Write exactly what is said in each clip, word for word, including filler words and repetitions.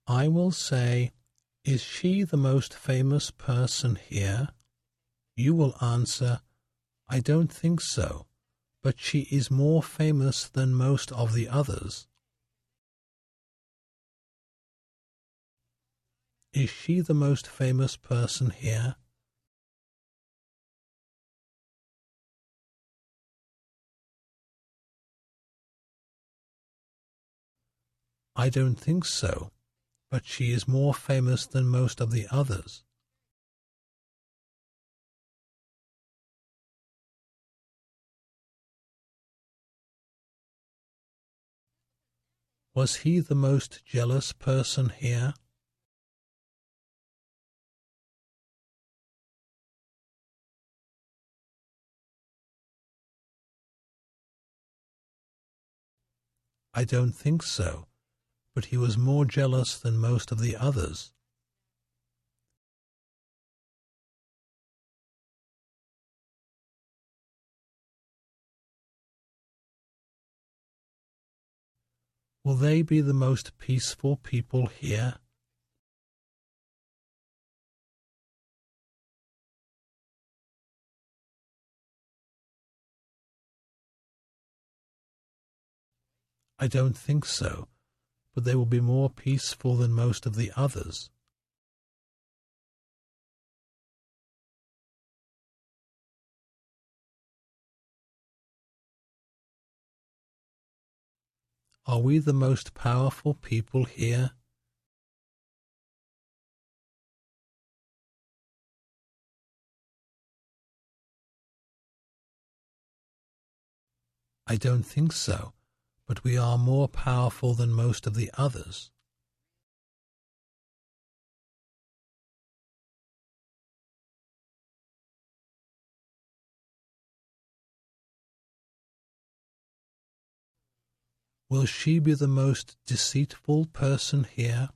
I will say, "Is she the most famous person here?" You will answer, "I don't think so, but she is more famous than most of the others." Is she the most famous person here? I don't think so, but she is more famous than most of the others. Was he the most jealous person here? I don't think so, but he was more jealous than most of the others. Will they be the most peaceful people here? I don't think so, but they will be more peaceful than most of the others. Are we the most powerful people here? I don't think so, but we are more powerful than most of the others. Will she be the most deceitful person here?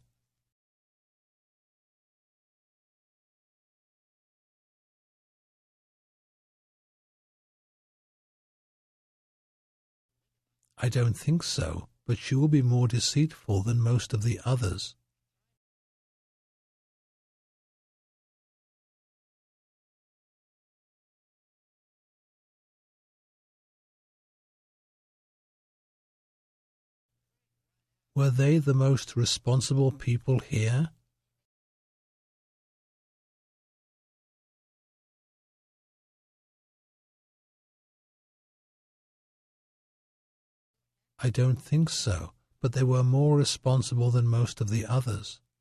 I don't think so, but she will be more deceitful than most of the others. Were they the most responsible people here? I don't think so, but they were more responsible than most of the others.